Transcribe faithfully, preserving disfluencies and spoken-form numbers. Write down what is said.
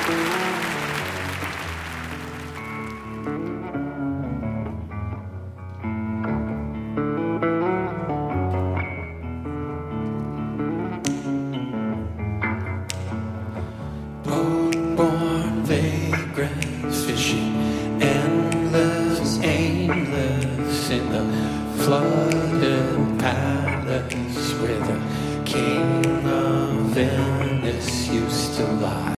Born vagrants fishing, endless, aimless in the flooded palace where the king of Venice used to lie.